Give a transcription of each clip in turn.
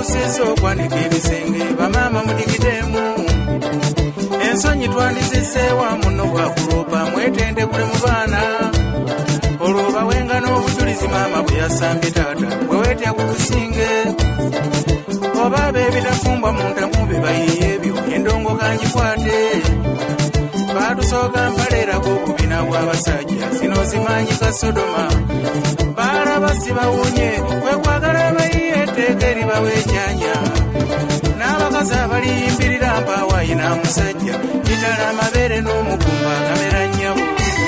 batuusiza okwanika ebisenge bamaama mudigidemu ensonyi twandizisseewa muno bwakuloopa mwetendekule mu baana olwo bawenga n'obujulizi maama bwe yasambye taata bwe weetya ku businge oba ab'ebitafumbwa mu ntamu be bayiye ebyo endongo kangikwate batusooka mpaleerako okubina bw'abasajja zino zimanyi ka Sodoma baalaba sibawunye kwekwagala bayiye etteeka eribawa ekyanya n'abakazi abaliyimbirira mpaawayi n'amusajja kitala amabeere n'omugumba agamera nnyabo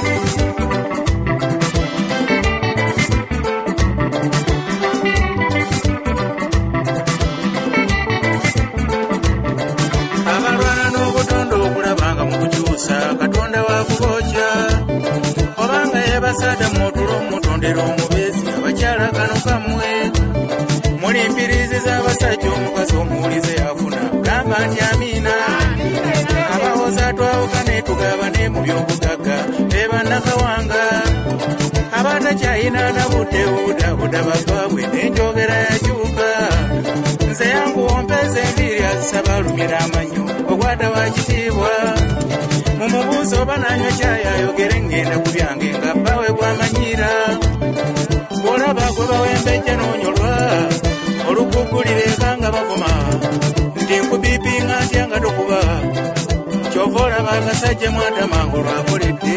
abalwana n'obutonde okulabanga mu kukyusa katonda wa kubookya obanga yebasaada mutulo mutondera omubeezi abakyala kano kamwe mulimpirizi z'abasajja omukazi omuwulize yafuna gamba nti amiina abawoza twawukane tugabane mu by'obugagga bebannakawanga abatakyayina na budde bagwabwe n'enjogera yakyuka nze yangu wompeza enviiri azisaba alumira amanyo ogwata wa kitiibwa mu mubuuzo oba nanywa kyayi ayogere ngenda ku byange nga bbawe gwamanyira bw'olaba gwe bawembejja n'onyolwa olukugulira eka nga bavuma nti nkubiipinga ntya nga tokuba kyova olaba agasajja mwatamangu lwakoledde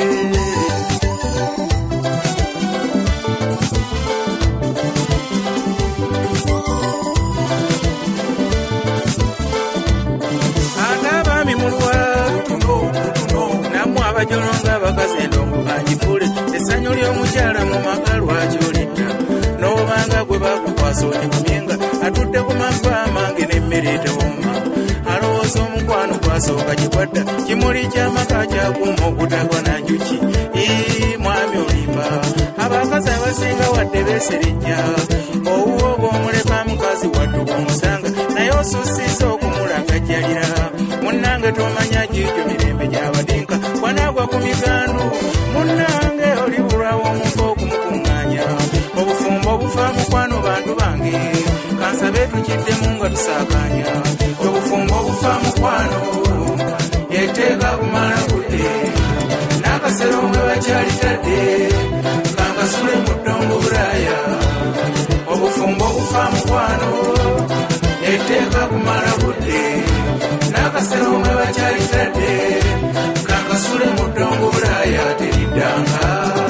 ag'abaami mulwa nammwe abajolonga abakazi endongo kangifule essanyu ly'omukyala mu maka lwakyolidda n'obanga gwe bakukwasa otikumyenga atudde ku mafa amange n'emmere etewoma alowooza omukwano gwasooka gikwadda kimuli ky'amaka kyakuuma okutagwa na njuki mwami olimba abakazi abasinga wadde beeserijja owuwo bw'omuleka mukazi wadde bw'omusanga naye osusiza okumulagajjalira munnange tomanya gijo mirembe gy'abadinka wanagwa ku migandu munnange olibulwawo omuntu okumukuŋŋaanya obufumbo obufa mukwano bantu bange kansabe tukiddemu nga tusaakanya obufumbo obufa mukwano yeteeka kumala budde n'akasero mwe bakyalitadde kankasule mu ddongo bulaaya obufumbo obufa mukwano yeteeka kumala budde n'akasero mwe bakyalitadde kankasule mu ddongo bulaaya teriddanga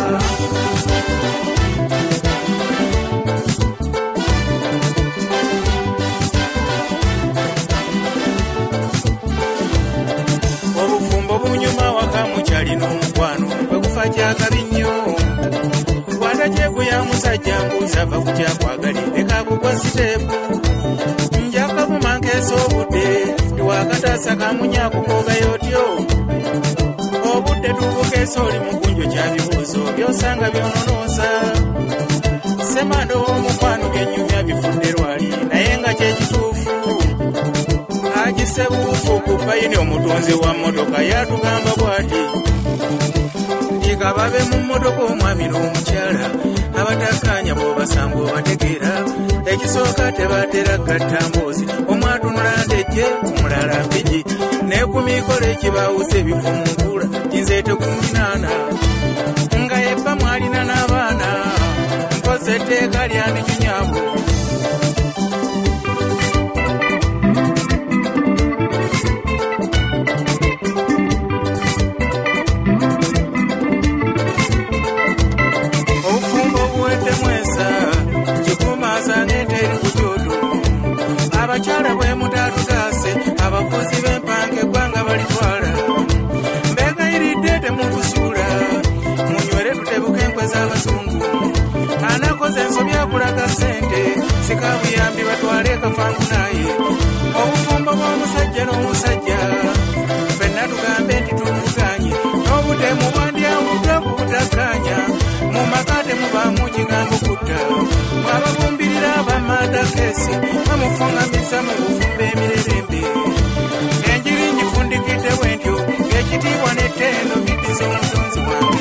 obufumbo bunyuma waka mukyalina omukwano bwegufa kyakabi nnyo kwata kyekuya musajja mbuuzava ku kyakwagalidde kakugwa siteepu njakabuma nkeesa obudde tiwakataasa kamunyakukogayo otyo obudde tubukeesa oli mukunjo kya bibuuzo byosanga byononoosa semando w'omukwano byenyumya bifudde lwali naye nga kyekituufu agisebuufu ku payini omutunzi wa mmotoka yatugamba bw'ati ndiga babe mu mmotoka omwami n'omukyala abatakkaanya bw'obasanga obategeera ekisooka tebatera gatta mboozi omwatunula ndejje omulala mpigi ne ku mikolo ekibaawusa ebifu mu nkula kinzeete ku minaana nga yebba mwalina n'abaana mpoza etteeka lyandikinyaabo abakyala bwe mutatutaase abakozi b'empanka eggwanga balitwala mbegayiridde temubusuula munywere tutebuka enkwe z'abazungu anakoze ensobi akulaga ssente sikabuyambi batwale ekafangu naye obufumbo bw'omusajja n'omusajja ffenna tugambe nti tuvuganye n'obutemu bwandyawuddwa ku butakkaanya mu maka temubaamu kigambo kutta mwababumbirira abamaadakesi bamufungamiza mu bufumbo emirerembe enjiri ngifundikidde bwentyo ng'ekitiibwa n'ettendo biddiza omutonzi wange